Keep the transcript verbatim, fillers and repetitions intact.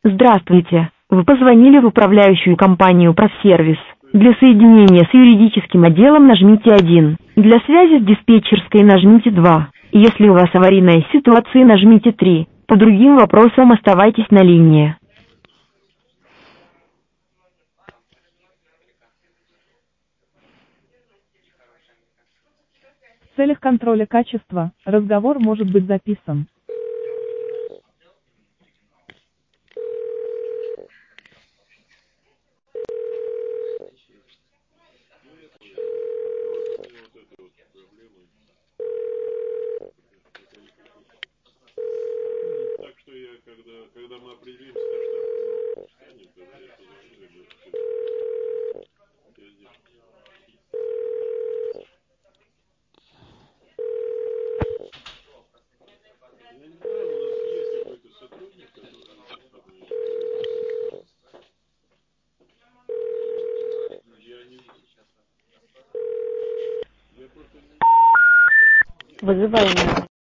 Здравствуйте. Вы позвонили в управляющую компанию «Профсервис». Для соединения с юридическим отделом нажмите один. Для связи с диспетчерской нажмите два. Если у вас аварийная ситуация, нажмите три. По другим вопросам оставайтесь на линии. В целях контроля качества разговор может быть записан. Так что я, когда, когда мы определимся, что станет, тогда я позвоню и буду. Я здесь. Я не знаю, у нас есть какой-то сотрудник, который я не я просто не Вызываем.